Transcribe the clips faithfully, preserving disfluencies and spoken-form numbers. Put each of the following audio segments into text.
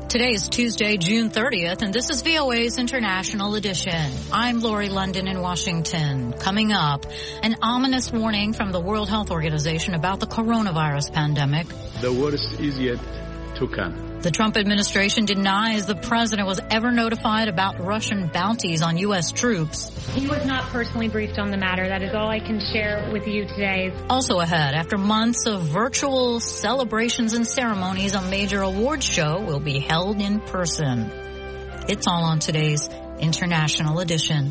Today is Tuesday, June thirtieth, and this is V O A's International Edition. I'm Lori London in Washington. Coming up, an ominous warning from the World Health Organization about the coronavirus pandemic. The worst is yet to come. The Trump administration denies the president was ever notified about Russian bounties on U S troops. He was not personally briefed on the matter. That is all I can share with you today. Also ahead, after months of virtual celebrations and ceremonies, a major awards show will be held in person. It's all on today's International Edition.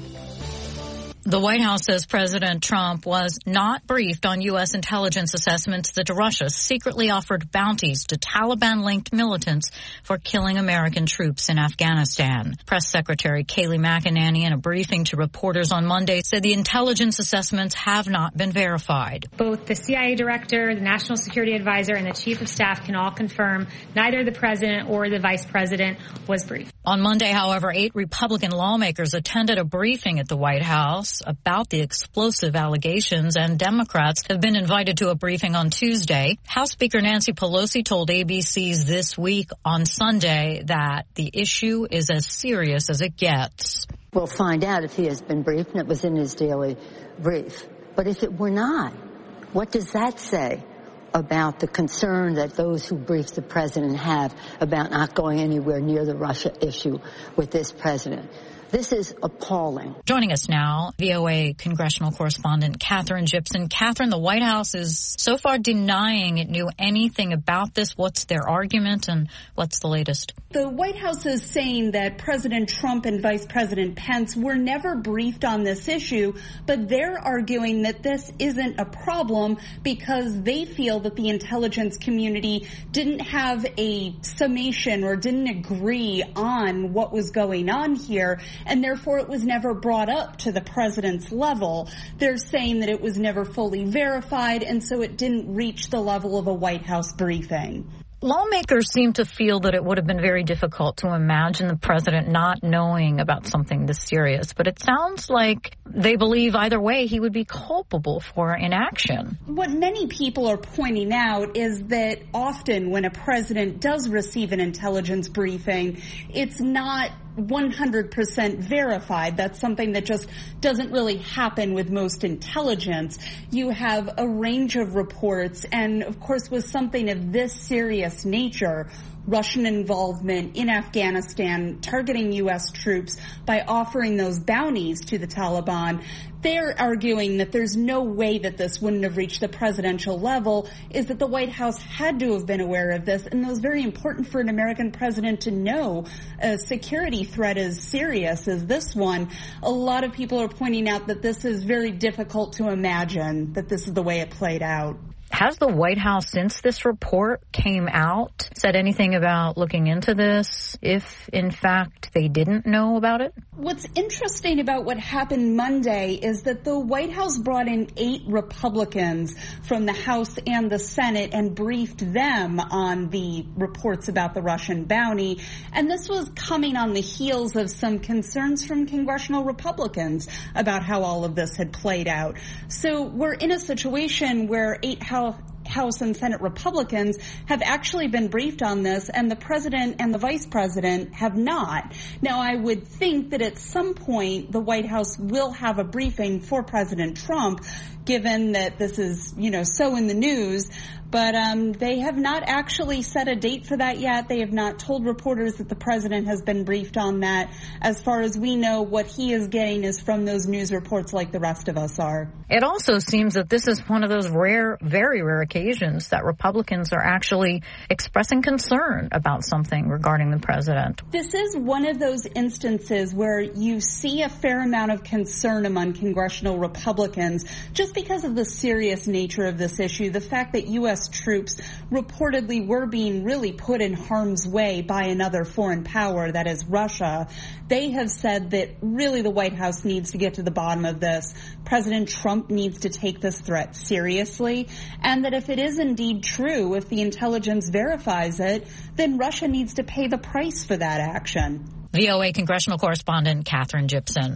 The White House says President Trump was not briefed on U S intelligence assessments that Russia secretly offered bounties to Taliban-linked militants for killing American troops in Afghanistan. Press Secretary Kayleigh McEnany, in a briefing to reporters on Monday, said the intelligence assessments have not been verified. Both the C I A director, the National Security Advisor, and the Chief of Staff can all confirm neither the president or the vice president was briefed. On Monday, however, eight Republican lawmakers attended a briefing at the White House about the explosive allegations, and Democrats have been invited to a briefing on Tuesday. House Speaker Nancy Pelosi told A B C's This Week on Sunday that the issue is as serious as it gets. We'll find out if he has been briefed, and it was in his daily brief. But if it were not, what does that say about the concern that those who briefed the president have about not going anywhere near the Russia issue with this president? This is appalling. Joining us now, V O A congressional correspondent Katherine Gypson. Katherine, the White House is so far denying it knew anything about this. What's their argument, and what's the latest? The White House is saying that President Trump and Vice President Pence were never briefed on this issue, but they're arguing that this isn't a problem because they feel that the intelligence community didn't have a summation or didn't agree on what was going on here, and therefore it was never brought up to the president's level. They're saying that it was never fully verified, and so it didn't reach the level of a White House briefing. Lawmakers seem to feel that it would have been very difficult to imagine the president not knowing about something this serious, but it sounds like they believe either way he would be culpable for inaction. What many people are pointing out is that often when a president does receive an intelligence briefing, it's not one hundred percent verified. That's something that just doesn't really happen with most intelligence. You have a range of reports, and of course with something of this serious nature, Russian involvement in Afghanistan, targeting U S troops by offering those bounties to the Taliban, they're arguing that there's no way that this wouldn't have reached the presidential level, is that the White House had to have been aware of this, and it was very important for an American president to know a security threat as serious as this one. A lot of people are pointing out that this is very difficult to imagine that this is the way it played out. Has the White House, since this report came out, said anything about looking into this, if in fact they didn't know about it? What's interesting about what happened Monday is that the White House brought in eight Republicans from the House and the Senate and briefed them on the reports about the Russian bounty. And this was coming on the heels of some concerns from congressional Republicans about how all of this had played out. So we're in a situation where eight House House and Senate Republicans have actually been briefed on this, and the president and the vice president have not. Now, I would think that at some point the White House will have a briefing for President Trump, given that this is, you know, so in the news. But um, they have not actually set a date for that yet. They have not told reporters that the president has been briefed on that. As far as we know, what he is getting is from those news reports like the rest of us are. It also seems that this is one of those rare, very rare occasions that Republicans are actually expressing concern about something regarding the president. This is one of those instances where you see a fair amount of concern among congressional Republicans just because of the serious nature of this issue, the fact that U S troops reportedly were being really put in harm's way by another foreign power, that is Russia. They have said that really the White House needs to get to the bottom of this. President Trump needs to take this threat seriously, and that if it is indeed true, if the intelligence verifies it, then Russia needs to pay the price for that action. V O A congressional correspondent Katherine Gypson.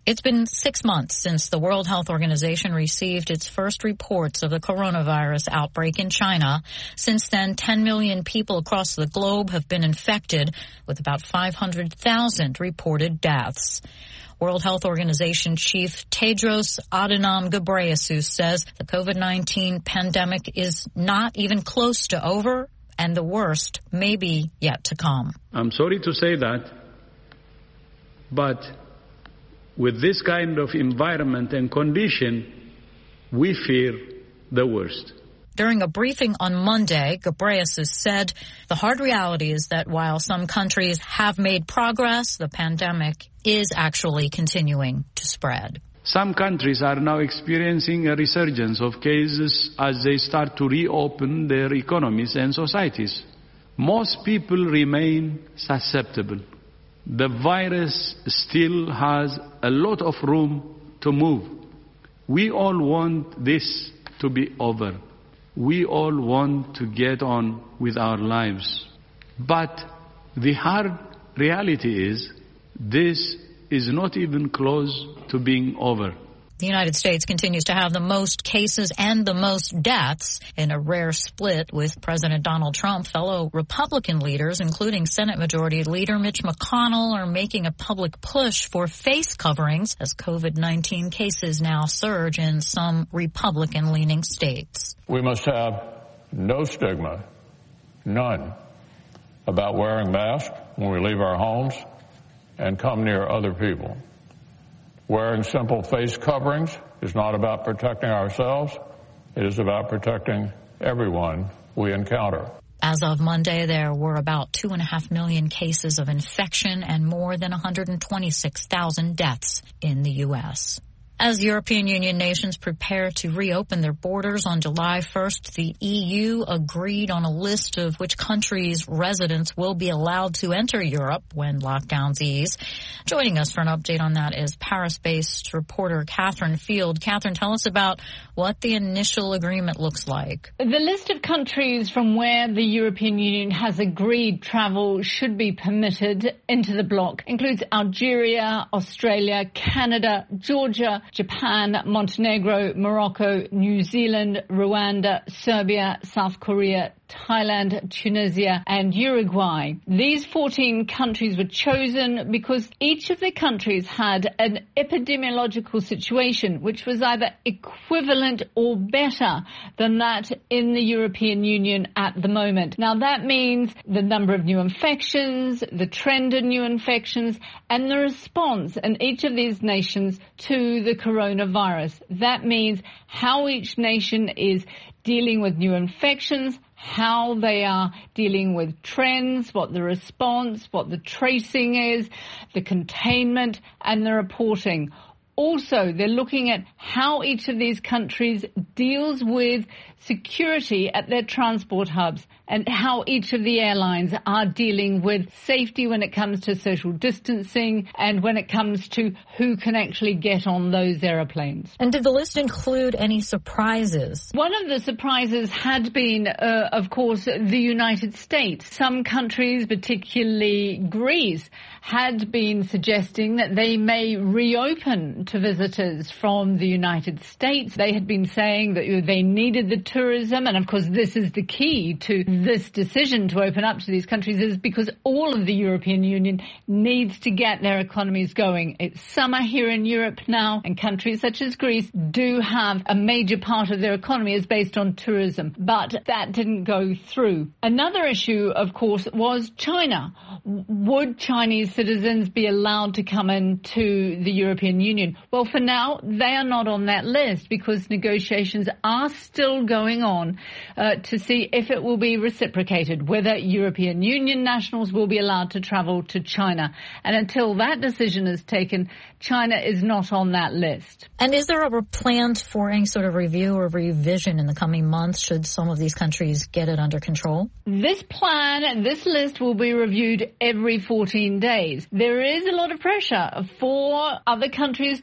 It's been six months since the World Health Organization received its first reports of the coronavirus outbreak in China. Since then, ten million people across the globe have been infected, with about five hundred thousand reported deaths. World Health Organization Chief Tedros Adhanom Ghebreyesus says the COVID nineteen pandemic is not even close to over, and the worst may be yet to come. I'm sorry to say that, but with this kind of environment and condition, we fear the worst. During a briefing on Monday, Ghebreyesus said the hard reality is that while some countries have made progress, the pandemic is actually continuing to spread. Some countries are now experiencing a resurgence of cases as they start to reopen their economies and societies. Most people remain susceptible. The virus still has a lot of room to move. We all want this to be over. We all want to get on with our lives. But the hard reality is this is not even close to being over. The United States continues to have the most cases and the most deaths in a rare split with President Donald Trump. Fellow Republican leaders, including Senate Majority Leader Mitch McConnell, are making a public push for face coverings as COVID nineteen cases now surge in some Republican-leaning states. We must have no stigma, none, about wearing masks when we leave our homes and come near other people. Wearing simple face coverings is not about protecting ourselves. It is about protecting everyone we encounter. As of Monday, there were about two and a half million cases of infection and more than one hundred twenty-six thousand deaths in the U S. As European Union nations prepare to reopen their borders on July first, the E U agreed on a list of which countries' residents will be allowed to enter Europe when lockdowns ease. Joining us for an update on that is Paris-based reporter Catherine Field. Catherine, tell us about what the initial agreement looks like. The list of countries from where the European Union has agreed travel should be permitted into the bloc includes Algeria, Australia, Canada, Georgia, Japan, Montenegro, Morocco, New Zealand, Rwanda, Serbia, South Korea, Thailand, Tunisia and Uruguay. These fourteen countries were chosen because each of the countries had an epidemiological situation which was either equivalent or better than that in the European Union at the moment. Now that means the number of new infections, the trend in new infections and the response in each of these nations to the coronavirus. That means how each nation is dealing with new infections, how they are dealing with trends, what the response, what the tracing is, the containment and the reporting. Also, they're looking at how each of these countries deals with security at their transport hubs and how each of the airlines are dealing with safety when it comes to social distancing and when it comes to who can actually get on those airplanes. And did the list include any surprises? One of the surprises had been, uh, of course, the United States. Some countries, particularly Greece, had been suggesting that they may reopen to visitors from the United States. They had been saying that they needed the tourism, and of course this is the key to this decision to open up to these countries, is because all of the European Union needs to get their economies going. It's summer here in Europe now, and countries such as Greece do have a major part of their economy is based on tourism, but that didn't go through. Another issue, of course, was China. Would Chinese citizens be allowed to come into the European Union? Well, for now, they are not on that list because negotiations are still going on uh, to see if it will be reciprocated, whether European Union nationals will be allowed to travel to China. And until that decision is taken, China is not on that list. And is there a plan for any sort of review or revision in the coming months should some of these countries get it under control? This plan, this list will be reviewed every fourteen days. There is a lot of pressure for other countries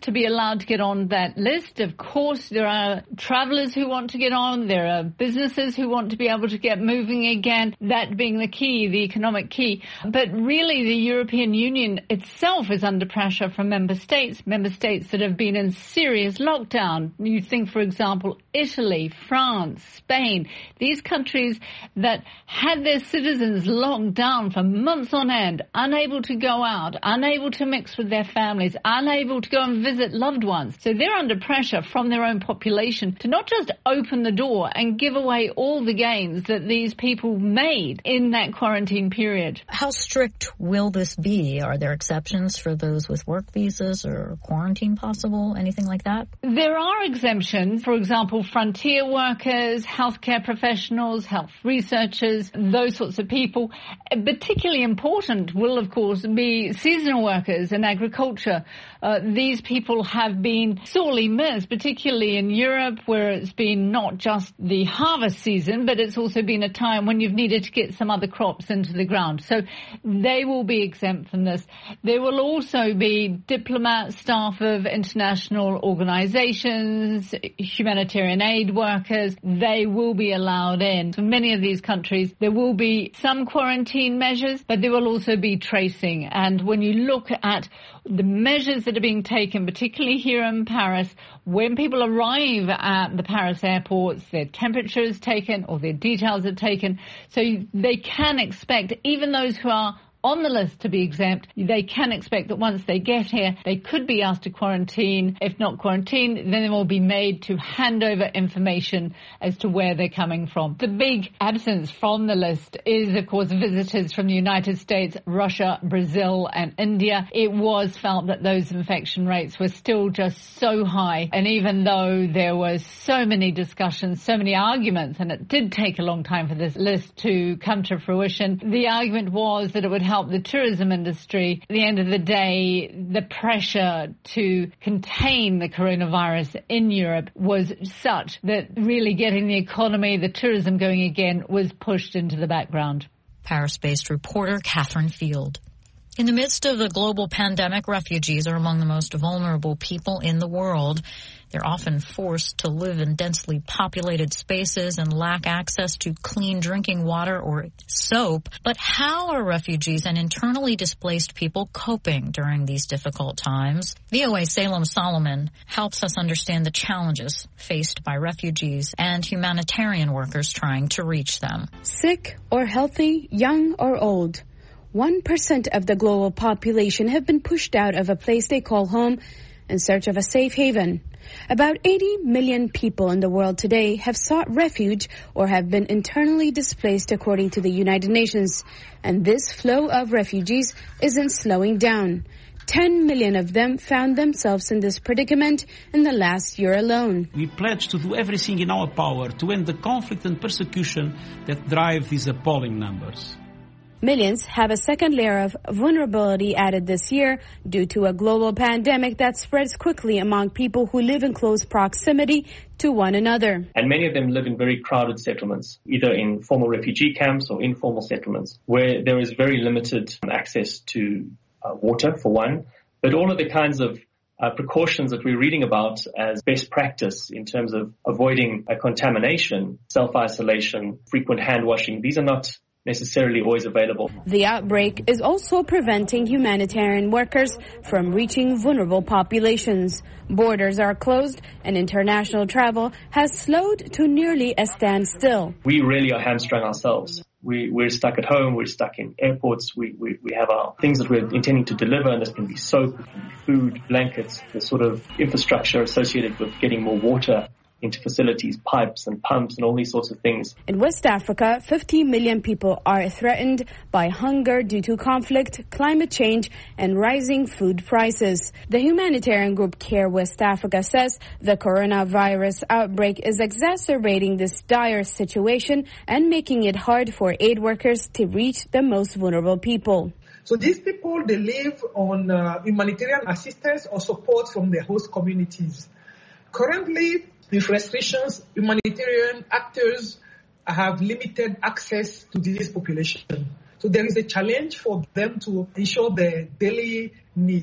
to be allowed to get on that list. Of course, there are travellers who want to get on. There are businesses who want to be able to get moving again, that being the key, the economic key. But really, the European Union itself is under pressure from member states, member states that have been in serious lockdown. You think, for example, Italy, France, Spain, these countries that had their citizens locked down for months on end, unable to go out, unable to mix with their families, unable to go and visit loved ones. So they're under pressure from their own population to not just open the door and give away all the gains that these people made in that quarantine period. How strict will this be? Are there exceptions for those with work visas or quarantine possible? Anything like that? There are exemptions. For example, frontier workers, healthcare professionals, health researchers, those sorts of people. Particularly important will, of course, be seasonal workers in agriculture. Uh, these people have been sorely missed, particularly in Europe, where it's been not just the harvest season, but it's also been a time when you've needed to get some other crops into the ground. So they will be exempt from this. There will also be diplomats, staff of international organizations, humanitarian aid workers. They will be allowed in. So many of these countries, there will be some quarantine measures, but there will also be tracing. And when you look at the measures that are being taken, particularly here in Paris, when people arrive at the Paris airports, their temperature is taken or their details are taken. So they can expect, even those who are on the list to be exempt, they can expect that once they get here, they could be asked to quarantine. If not quarantine, then they will be made to hand over information as to where they're coming from. The big absence from the list is, of course, visitors from the United States, Russia, Brazil and India. It was felt that those infection rates were still just so high. And even though there was so many discussions, so many arguments, and it did take a long time for this list to come to fruition, the argument was that it would help the tourism industry. At the end of the day, the pressure to contain the coronavirus in Europe was such that really getting the economy, the tourism going again was pushed into the background. Paris-based reporter Catherine Field. In the midst of the global pandemic, refugees are among the most vulnerable people in the world. They're often forced to live in densely populated spaces and lack access to clean drinking water or soap. But how are refugees and internally displaced people coping during these difficult times? V O A's Salem Solomon helps us understand the challenges faced by refugees and humanitarian workers trying to reach them. Sick or healthy, young or old, one percent of the global population have been pushed out of a place they call home in search of a safe haven. About eighty million people in the world today have sought refuge or have been internally displaced, according to the United Nations. And this flow of refugees isn't slowing down. ten million of them found themselves in this predicament in the last year alone. We pledge to do everything in our power to end the conflict and persecution that drive these appalling numbers. Millions have a second layer of vulnerability added this year due to a global pandemic that spreads quickly among people who live in close proximity to one another. And many of them live in very crowded settlements, either in formal refugee camps or informal settlements, where there is very limited access to uh, water, for one, but all of the kinds of uh, precautions that we're reading about as best practice in terms of avoiding uh, contamination, self-isolation, frequent hand washing, these are not necessarily always available. The outbreak is also preventing humanitarian workers from reaching vulnerable populations. Borders are closed and international travel has slowed to nearly a standstill. We really are hamstrung ourselves. We, we're stuck at home, we're stuck in airports, we, we, we have our things that we're intending to deliver, and this can be soap, food, blankets, the sort of infrastructure associated with getting more water into facilities, pipes and pumps and all these sorts of things. In West Africa, fifty million people are threatened by hunger due to conflict, climate change, and rising food prices. The humanitarian group CARE West Africa says the coronavirus outbreak is exacerbating this dire situation and making it hard for aid workers to reach the most vulnerable people. So these people, they live on uh, humanitarian assistance or support from their host communities. Currently, with restrictions, humanitarian actors have limited access to this population. So there is a challenge for them to ensure their daily needs.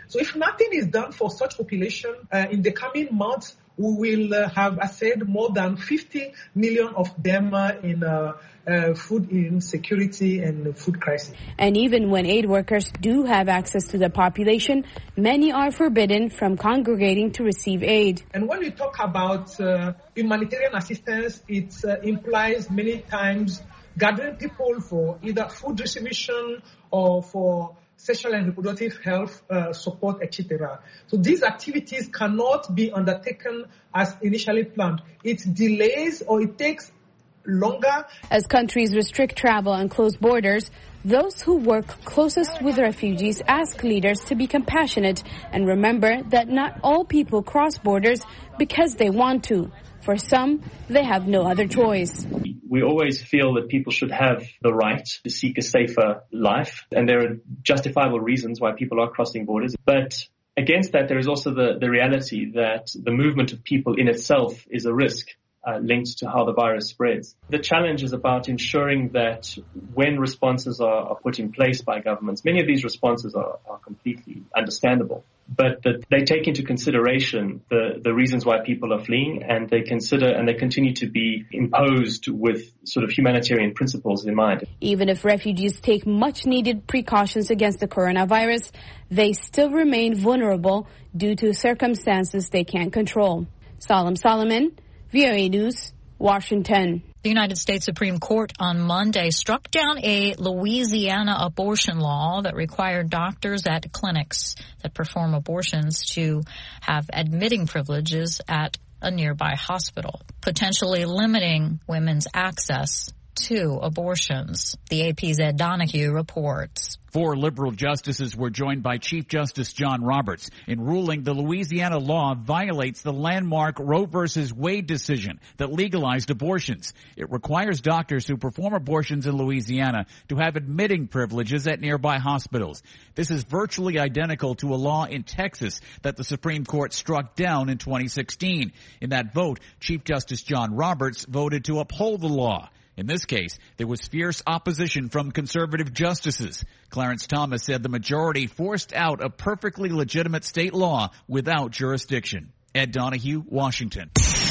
So if nothing is done for such population, uh, in the coming months, we will uh, have, I said, more than fifty million of them uh, in uh, uh, food insecurity and food crisis. And even when aid workers do have access to the population, many are forbidden from congregating to receive aid. And when we talk about uh, humanitarian assistance, it uh, implies many times gathering people for either food distribution or for sexual and reproductive health uh, support, et cetera. So these activities cannot be undertaken as initially planned. It delays or it takes longer. As countries restrict travel and close borders, those who work closest with refugees ask leaders to be compassionate and remember that not all people cross borders because they want to. For some, they have no other choice. We always feel that people should have the right to seek a safer life, and there are justifiable reasons why people are crossing borders. But against that, there is also the, the reality that the movement of people in itself is a risk uh, linked to how the virus spreads. The challenge is about ensuring that when responses are, are put in place by governments, many of these responses are, are completely understandable, but that they take into consideration the, the reasons why people are fleeing, and they consider and they continue to be imposed with sort of humanitarian principles in mind. Even if refugees take much needed precautions against the coronavirus, they still remain vulnerable due to circumstances they can't control. Salam Solomon, V O A News, Washington. The United States Supreme Court on Monday struck down a Louisiana abortion law that required doctors at clinics that perform abortions to have admitting privileges at a nearby hospital, potentially limiting women's access to abortions. The A P's Ed Donahue reports. Four liberal justices were joined by Chief Justice John Roberts in ruling the Louisiana law violates the landmark Roe versus Wade decision that legalized abortions. It requires doctors who perform abortions in Louisiana to have admitting privileges at nearby hospitals. This is virtually identical to a law in Texas that the Supreme Court struck down in twenty sixteen. In that vote, Chief Justice John Roberts voted to uphold the law. In this case, there was fierce opposition from conservative justices. Clarence Thomas said the majority forced out a perfectly legitimate state law without jurisdiction. Ed Donahue, Washington.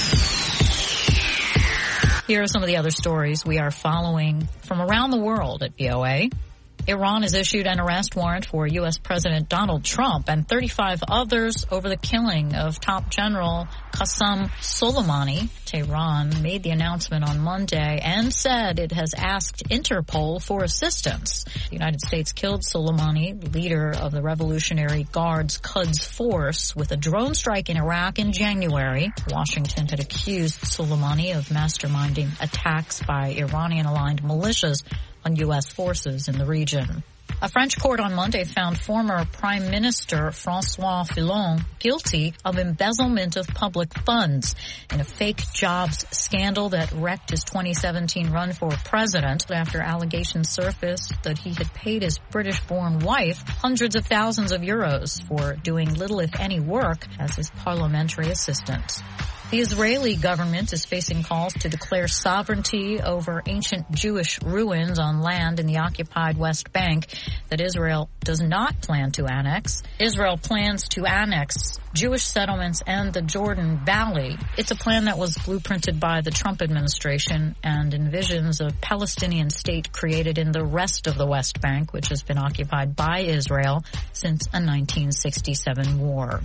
Here are some of the other stories we are following from around the world at V O A. Iran has issued an arrest warrant for U S President Donald Trump and thirty-five others over the killing of top general Qasem Soleimani. Tehran made the announcement on Monday and said it has asked Interpol for assistance. The United States killed Soleimani, leader of the Revolutionary Guard's Quds Force, with a drone strike in Iraq in January. Washington had accused Soleimani of masterminding attacks by Iranian-aligned militias on U S forces in the region. A French court on Monday found former Prime Minister François Fillon guilty of embezzlement of public funds in a fake jobs scandal that wrecked his twenty seventeen run for president after allegations surfaced that he had paid his British-born wife hundreds of thousands of euros for doing little if any work as his parliamentary assistant. The Israeli government is facing calls to declare sovereignty over ancient Jewish ruins on land in the occupied West Bank that Israel does not plan to annex. Israel plans to annex Jewish settlements and the Jordan Valley. It's a plan that was blueprinted by the Trump administration and envisions a Palestinian state created in the rest of the West Bank, which has been occupied by Israel since a nineteen sixty-seven war.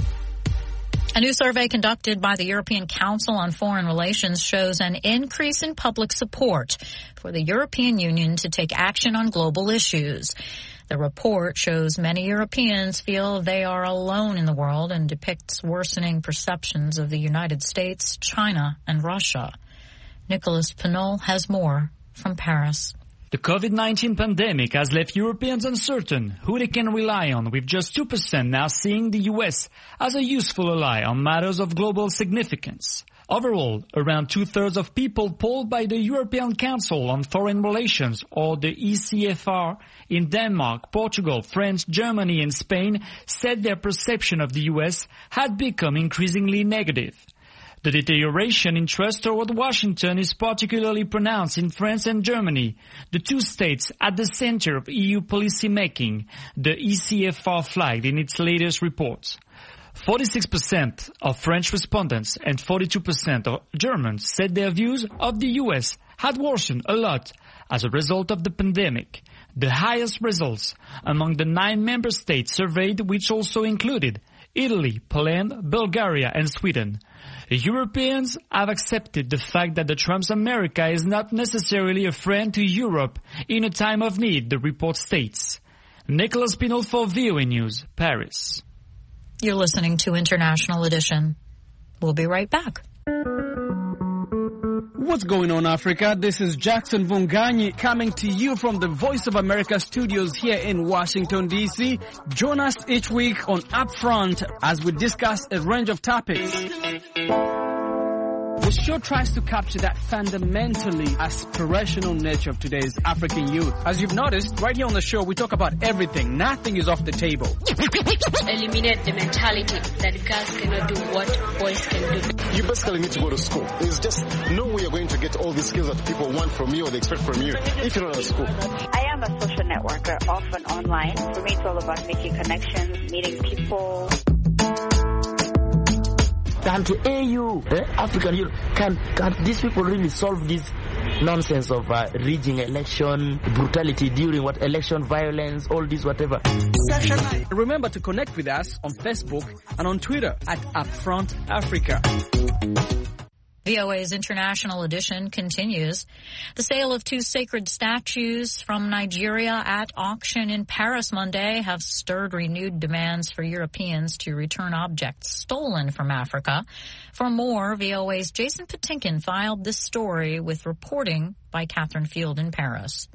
A new survey conducted by the European Council on Foreign Relations shows an increase in public support for the European Union to take action on global issues. The report shows many Europeans feel they are alone in the world and depicts worsening perceptions of the United States, China, and Russia. Nicholas Pinol has more from Paris. The COVID nineteen pandemic has left Europeans uncertain who they can rely on, with just two percent now seeing the U S as a useful ally on matters of global significance. Overall, around two-thirds of people polled by the European Council on Foreign Relations, or the E C F R, in Denmark, Portugal, France, Germany and Spain said their perception of the U S had become increasingly negative. The deterioration in trust toward Washington is particularly pronounced in France and Germany, the two states at the center of E U policymaking, the E C F R flagged in its latest report. forty-six percent of French respondents and forty-two percent of Germans said their views of the U S had worsened a lot as a result of the pandemic, the highest results among the nine member states surveyed, which also included Italy, Poland, Bulgaria and Sweden. Europeans have accepted the fact that the Trump's America is not necessarily a friend to Europe in a time of need, the report states. Nicholas Pinol for V O A News, Paris. You're listening to International Edition. We'll be right back. What's going on, Africa? This is Jackson Vunganyi coming to you from the Voice of America studios here in Washington, D C. Join us each week on Upfront as we discuss a range of topics. The show tries to capture that fundamentally aspirational nature of today's African youth. As you've noticed, right here on the show, we talk about everything. Nothing is off the table. Eliminate the mentality that girls cannot do what boys can do. You basically need to go to school. There's just no way you're going to get all these skills that people want from you or they expect from you if you're not at school. I am a social networker, often online. For me, it's all about making connections, meeting people. Can to A U, eh, African Union, can, can these people really solve this nonsense of uh, rigging election, brutality during what election violence, all this whatever? Remember to connect with us on Facebook and on Twitter at Upfront Africa. V O A's International Edition continues. The sale of two sacred statues from Nigeria at auction in Paris Monday have stirred renewed demands for Europeans to return objects stolen from Africa. For more, V O A's Jason Patinkin filed this story with reporting by Catherine Field in Paris.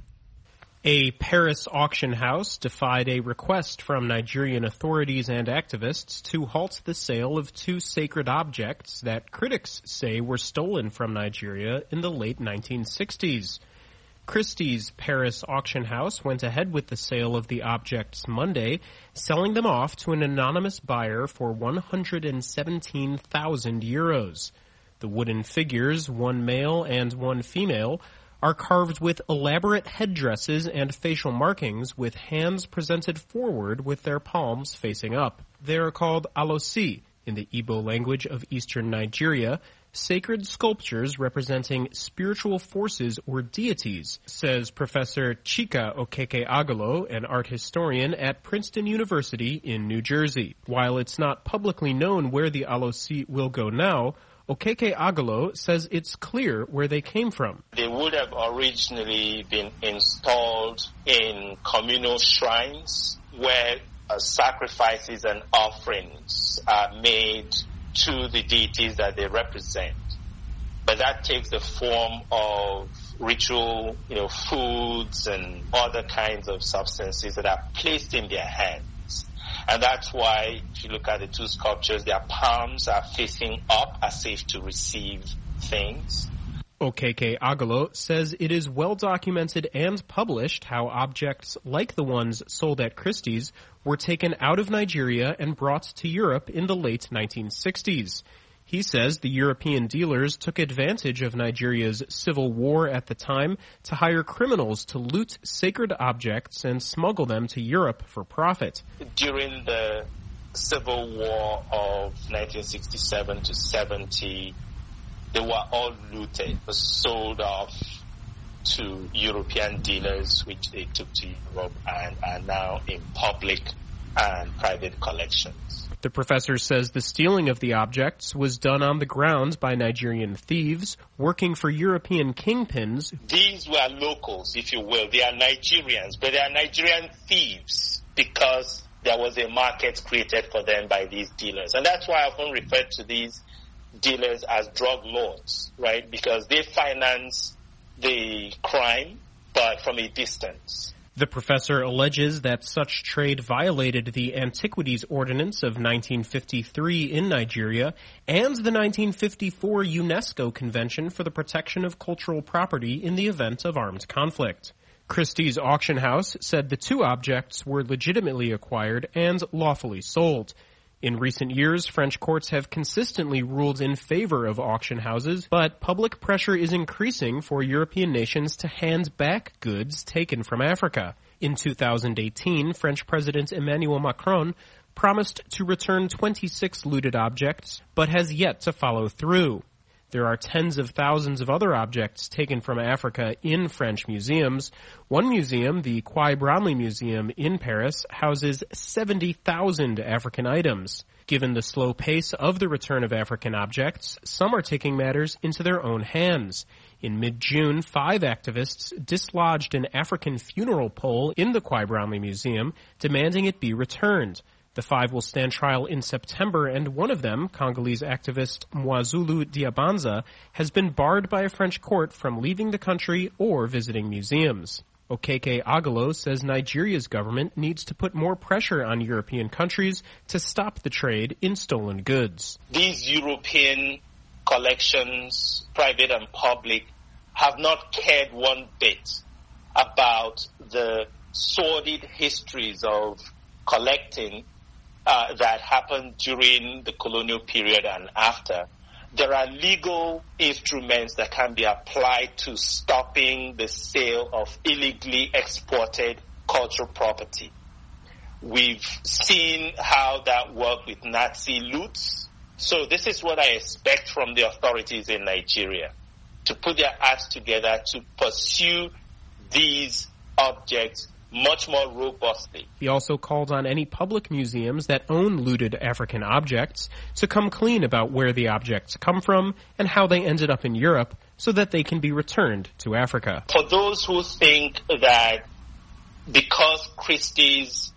A Paris auction house defied a request from Nigerian authorities and activists to halt the sale of two sacred objects that critics say were stolen from Nigeria in the late nineteen sixties. Christie's Paris auction house went ahead with the sale of the objects Monday, selling them off to an anonymous buyer for one hundred seventeen thousand euros. The wooden figures, one male and one female, are carved with elaborate headdresses and facial markings with hands presented forward with their palms facing up. They are called alosi, in the Igbo language of eastern Nigeria, sacred sculptures representing spiritual forces or deities, says Professor Chika Okeke-Agolo, an art historian at Princeton University in New Jersey. While it's not publicly known where the alosi will go now, Okeke-Agolo says it's clear where they came from. They would have originally been installed in communal shrines where uh, sacrifices and offerings are made to the deities that they represent. But that takes the form of ritual, you know, foods and other kinds of substances that are placed in their hands. And that's why, if you look at the two sculptures, their palms are facing up as if to receive things. Okeke-Agolo says it is well documented and published how objects like the ones sold at Christie's were taken out of Nigeria and brought to Europe in the late nineteen sixties. He says the European dealers took advantage of Nigeria's civil war at the time to hire criminals to loot sacred objects and smuggle them to Europe for profit. During the civil war of nineteen sixty-seven to seventy, they were all looted, sold off to European dealers, which they took to Europe and are now in public and private collections. The professor says the stealing of the objects was done on the ground by Nigerian thieves working for European kingpins. These were locals, if you will. They are Nigerians, but they are Nigerian thieves because there was a market created for them by these dealers. And that's why I often refer to these dealers as drug lords, right? Because they finance the crime, but from a distance. The professor alleges that such trade violated the Antiquities Ordinance of nineteen fifty-three in Nigeria and the nineteen fifty-four UNESCO Convention for the Protection of Cultural Property in the event of armed conflict. Christie's auction house said the two objects were legitimately acquired and lawfully sold. In recent years, French courts have consistently ruled in favor of auction houses, but public pressure is increasing for European nations to hand back goods taken from Africa. In two thousand eighteen, French President Emmanuel Macron promised to return twenty-six looted objects, but has yet to follow through. There are tens of thousands of other objects taken from Africa in French museums. One museum, the Quai Branly Museum in Paris, houses seventy thousand African items. Given the slow pace of the return of African objects, some are taking matters into their own hands. In mid-June, five activists dislodged an African funeral pole in the Quai Branly Museum, demanding it be returned. The five will stand trial in September, and one of them, Congolese activist Mwazulu Diabanza, has been barred by a French court from leaving the country or visiting museums. Okeke Agalo says Nigeria's government needs to put more pressure on European countries to stop the trade in stolen goods. These European collections, private and public, have not cared one bit about the sordid histories of collecting Uh, that happened during the colonial period and after. There are legal instruments that can be applied to stopping the sale of illegally exported cultural property. We've seen how that worked with Nazi loots. So this is what I expect from the authorities in Nigeria, to put their acts together to pursue these objects much more robustly. He also called on any public museums that own looted African objects to come clean about where the objects come from and how they ended up in Europe so that they can be returned to Africa. For those who think that because Christie's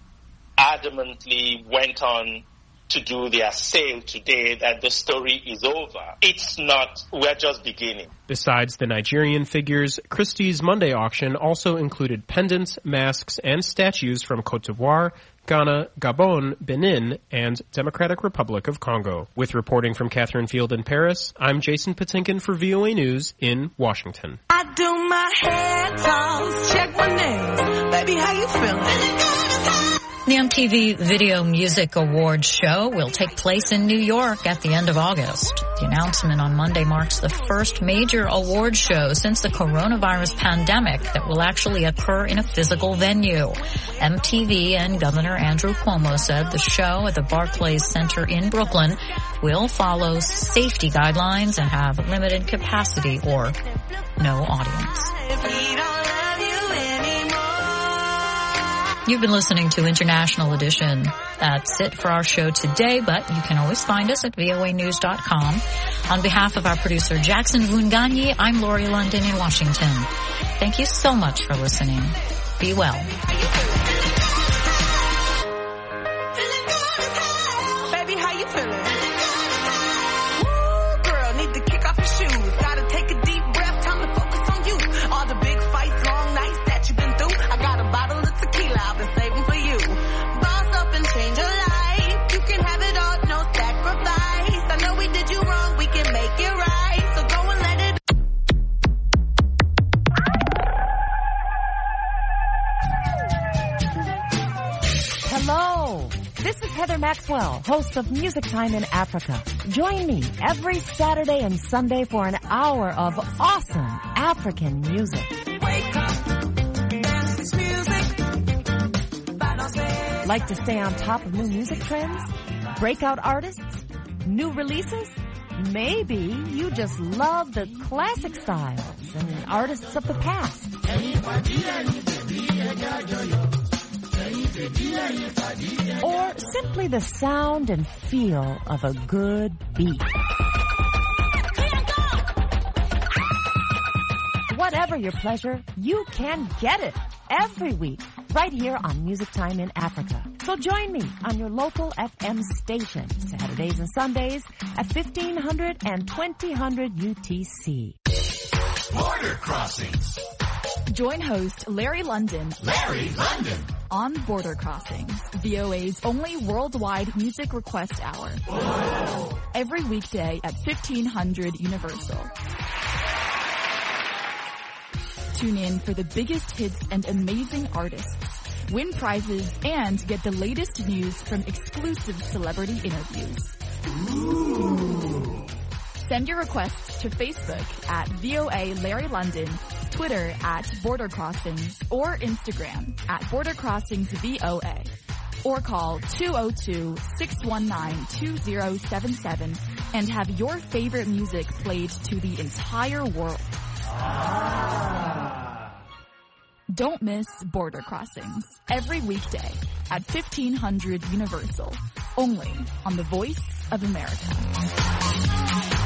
adamantly went on to do their sale today that the story is over, it's not. We're just beginning. Besides the Nigerian figures, Christie's Monday auction also included pendants, masks, and statues from Côte d'Ivoire, Ghana, Gabon, Benin, and Democratic Republic of Congo. With reporting from Catherine Field in Paris, I'm Jason Patinkin for V O A News in Washington. I do my hair toss, check my nails. Baby, how you feeling? The M T V Video Music Awards show will take place in New York at the end of August. The announcement on Monday marks the first major awards show since the coronavirus pandemic that will actually occur in a physical venue. M T V and Governor Andrew Cuomo said the show at the Barclays Center in Brooklyn will follow safety guidelines and have limited capacity or no audience. You've been listening to International Edition. That's it for our show today, but you can always find us at V O A news dot com. On behalf of our producer Jackson Vunganyi, I'm Lori London in Washington. Thank you so much for listening. Be well. Baby, how you feeling? Ooh, girl, need to kick off your shoes. Gotta take a deep breath, time to focus on you. All the big fights, long nights that you've been through. I got a bottle of tequila I've been saving for you. Boss up and change your life. You can have it all, no sacrifice. I know we did you wrong, we can make it right. So go and let it. Hello. This is Heather Maxwell, host of Music Time in Africa. Join me every Saturday and Sunday for an hour of awesome African music. Wake up, dance this music. Like to stay on top of new music trends? Breakout artists? New releases? Maybe you just love the classic styles and artists of the past. Or simply the sound and feel of a good beat. Whatever your pleasure, you can get it every week right here on Music Time in Africa. So join me on your local F M station Saturdays and Sundays at fifteen hundred and twenty hundred U T C. Border Crossings. Join host Larry London. Larry London. On Border Crossings, V O A's only worldwide music request hour. Whoa. Every weekday at fifteen hundred Universal. Tune in for the biggest hits and amazing artists. win prizes, and get the latest news from exclusive celebrity interviews. Ooh. Send your requests to Facebook at V O A Larry London, Twitter at Border Crossings, or Instagram at Border Crossings V O A. Or call two oh two, six one nine, two oh seven seven and have your favorite music played to the entire world. Ah. Don't miss Border Crossings every weekday at fifteen hundred Universal, only on the Voice of America.